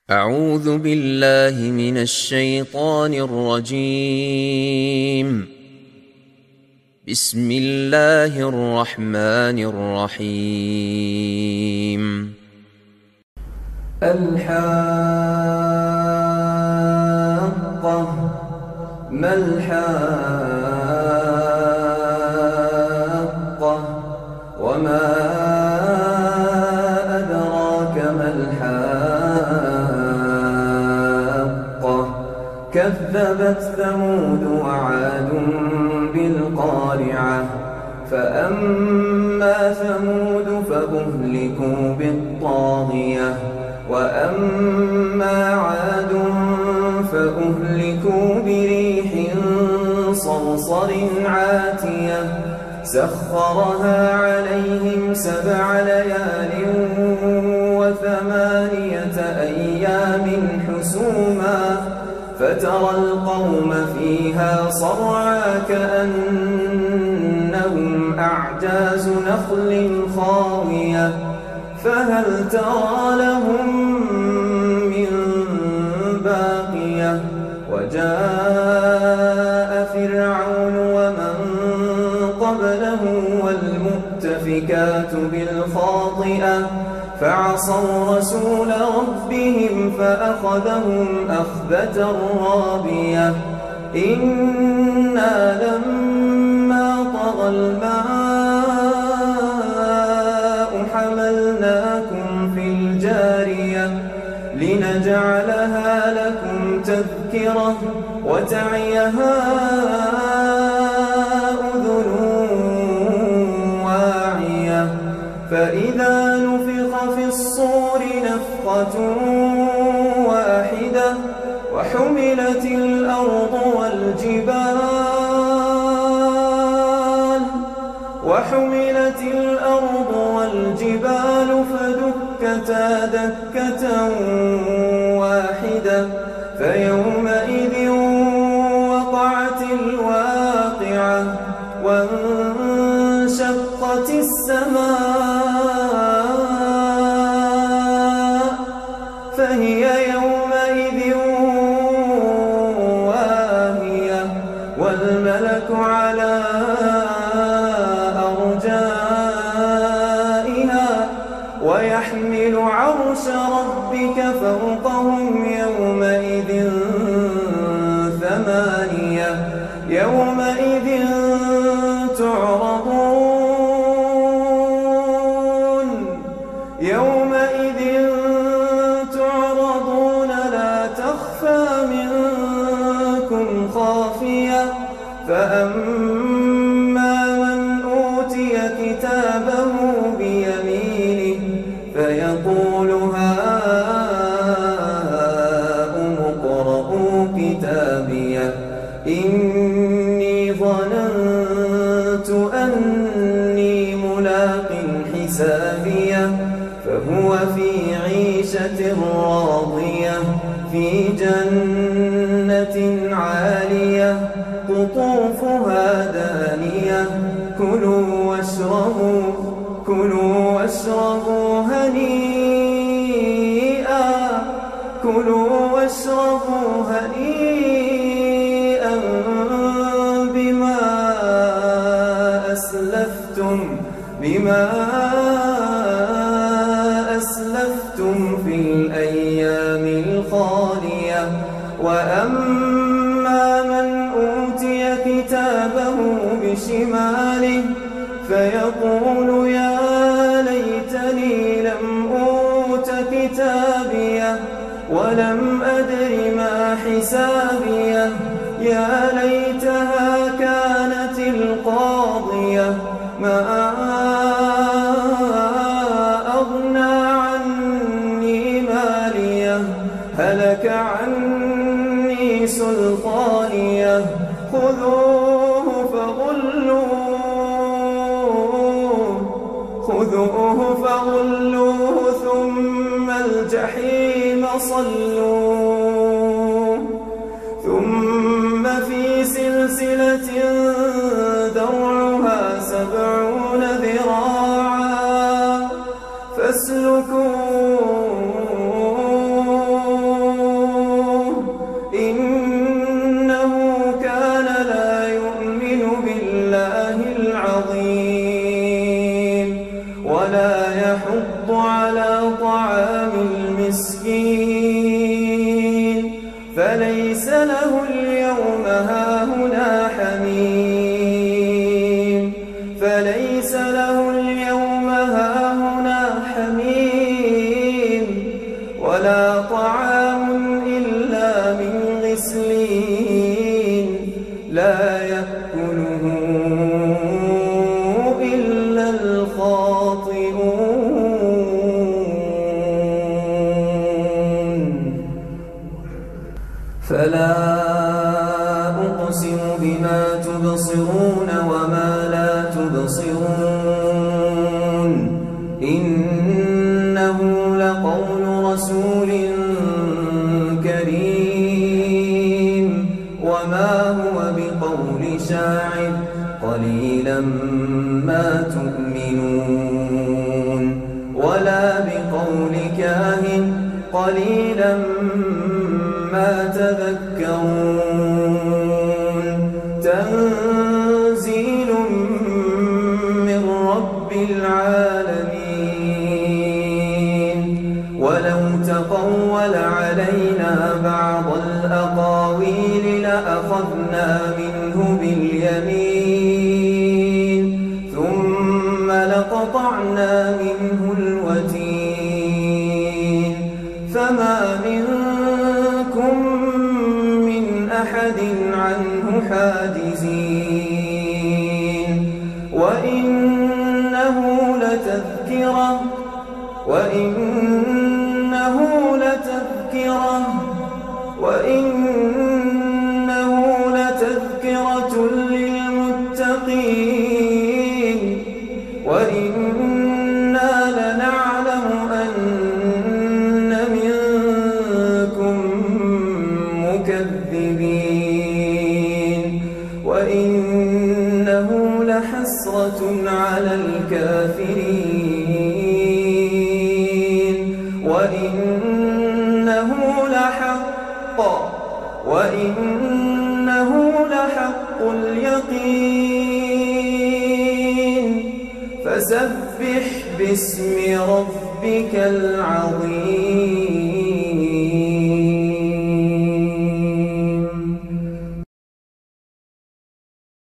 أعوذ بالله من الشيطان الرجيم. بسم الله الرحمن الرحيم. الحاقة ما الحاقة وما أدراك ما الحاقة كذبت ثمود وعاد بالقارعة فأما ثمود فأهلكوا بالطاغية وأما عاد فأهلكوا بريح صرصر عاتية سخرها عليهم 7 ليال و8 أيام حسوما فترى القوم فيها صرعى كأنهم أعجاز نخل خاوية فهل ترى لهم من باقية وجاء فرعون ومن قبله والمؤتفكات بالخاطئة فعصوا رسول ربهم فأخذهم أخذة رابية إنا لما طغى الماء حملناكم في الجارية لنجعلها لكم تذكرة وتعيها أذن واعية فإذا نفخ في الصور نفخة واحدة وحملت الأرض والجبال فدكتا دكة واحدة فيومئذ وقعت الواقعة وانشقت السماء فهي يومئذ واهية والملك على أرجائها ويحمل عرش ربك فوقهم يومئذ 8 يومئذ تعرضون لا تخفى منكم خافية فأما من أوتي كتابه بيمينه فيقول هاؤم اقرءوا كتابيه إني ظننت أني ملاق حسابيه فهو في عيشة راضية في جنة عالية قطوفها دانية كلوا واشربوا هنيئا بما أسلفتم في الأيام الخالية وأما من أوتي كتابه بشماله فيقول يا ليتني لم أوت كتابيه ولم أدر ما حسابيه يا ليتها كانت القاضية ما أغنى عني ماليه هلك عني سلطانيه خذوه فغلوه ثم الجحيم صلوه ثم في سلسلة ذرعها 70 ذراعا فاسلكوه مسكين فليس له اليوم هاهنا حميم فليس له اليوم هاهنا حميم ولا طعام إلا من غسلين لا يأكله إلا الخاطئون فلا أقسم بما تبصرون وما لا تبصرون إنه لقول رسول كريم وما هو بقول شاعر قليلا ما تؤمنون ولا بقول كاهن قليلا ما تذكرون تنزيل من رب العالمين ولو تقول علينا بعض الأقاويل لأخذنا منه باليمين ثم لقطعنا منه الوتين فما منكم من أحد عنه حاجزين وإنه لتذكرة للمتقين وإنا لنعلم أن منكم مكذبين وإنه لحسرة على الكافرين وإنه لحق اليقين فسبح باسم ربك العظيم.